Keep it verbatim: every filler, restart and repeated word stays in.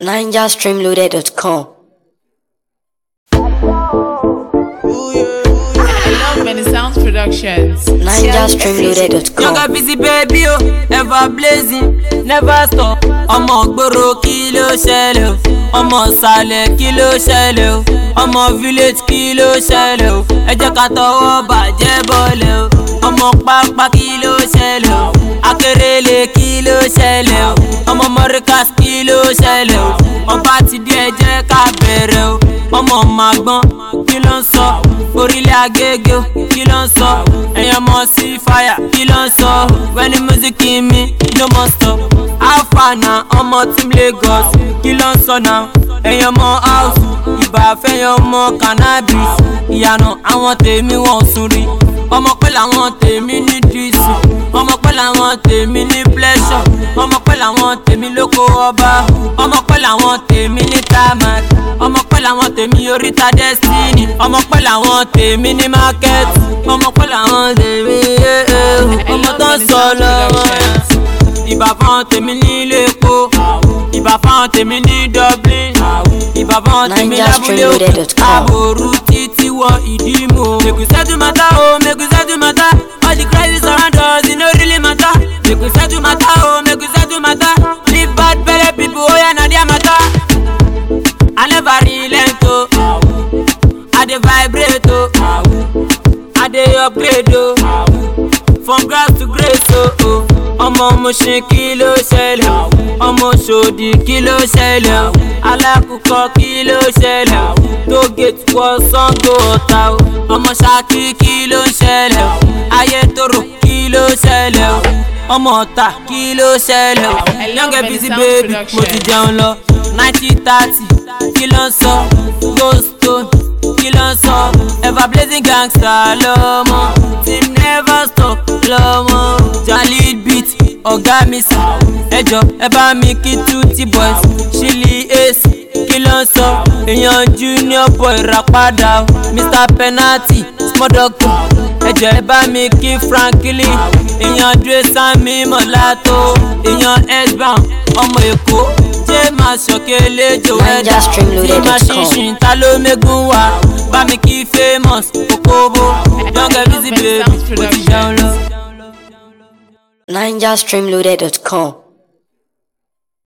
ninja stream loaded dot com. Many Sounds Productions. ninja stream loaded dot com. Younger busy baby, oh, ever blazing, never stop. Ọmọ gbòòrò kí ló ṣẹlẹ̀ o, ọmọ ìsàlẹ̀ kí ló ṣẹlẹ̀ o, ọmọ village kí ló ṣẹlẹ̀ o, ẹ jẹ́ ká tọwọ́ bàjẹ́ bọ́lẹ̀ o, ọmọ pápá kí ló ṣẹlẹ̀ o, akérèlé kí ló ṣẹlẹ̀ o, ọmọ mọ́ríkàs kí ló ṣẹlẹ̀ o, ọba ti dé ẹ jẹ́ ká bẹ̀rẹ̀ o, ọmọ màgbọ́n kí ló ń sọ, orílẹ̀ Agége kí ló ń sọ, ẹ̀yàn mọ̀ sí fire kí ló ń sọ, when the music in me no must stop. Alpha na ọmọ team Lagos kí ló ń sọ náà, ẹ̀yàn mọ̀ house ìbà fẹ́yàn mọ̀ cannabis, ìyànà àwọn tèmi wọ́n sùn rí, ọmọ pẹ́ làwọn tèmi ní dísù, ọmọ pẹ́ làwọn tèmi ní pleasure, ọmọ pẹ́ làwọn tèmi lóko ọba, ọmọ pẹ́ làwọn tèmi ní tamak, ọmọ pẹ́ làwọn tèmi oríta destiny, ọmọ pẹ́ làwọn tèmi ní market, ọmọ pẹ́ làwọn tèmi ọmọ tó ń sọ lọ́wọ́. Ìbà fáwọn tèmi ní ilé epo, ìbà fáwọn tèmi ní Dublin, ìbà fáwọn tèmi lábúlé òkú, àbòrú títí wọ ìdímò. Make we settle matter oh, make we settle matter, all the crisis around us e no really matter. Make we settle matter oh, make we settle matter, leave bad belle people oh yeah na their matter. I never relent oh, I dey vibrate oh, I dey upgrade oh, from grass to grace oh oh. Ọmọ Mushin kí ló ṣẹlẹ̀, ọmọ Ṣòdì kí ló ṣẹlẹ̀, alákùkọ kí ló ṣẹlẹ̀, tógètì wọ Ṣàngó Ọ̀tà o, ọmọ Ṣakí kí ló ṣẹlẹ̀, Ayétòrò kí ló ṣẹlẹ̀, ọmọ Ọ̀tà kí ló ṣẹlẹ̀, Younger busy baby mo ti jẹun lọ, ninety thirty kí ló ń sọ, Ghost Stone kí ló ń sọ, ever blazing gangster lọ́mọ, team never stop lọ́mọ, Jalid beat ọ̀gá mi sí, ẹjọ́ ẹ bá mi kí Tutti boys, Shilly Ace kí ló ń sọ, èèyàn junior boy Rapada, Mister Penalty small doctor, ẹjọ́ ẹ bá mi kí Franklin, èèyàn Dre Sami Mọ́látó, èèyàn S-Bound ọmọ Èkó, jẹ́ máa ṣọ̀kẹ́lẹ́ jò ẹ̀dá, tí máa ṣinṣin ta ló mẹ́gun wá, bá mi kí famous Okobo, Younger busy baby mo ti jẹun lọ. ninja stream loaded dot com.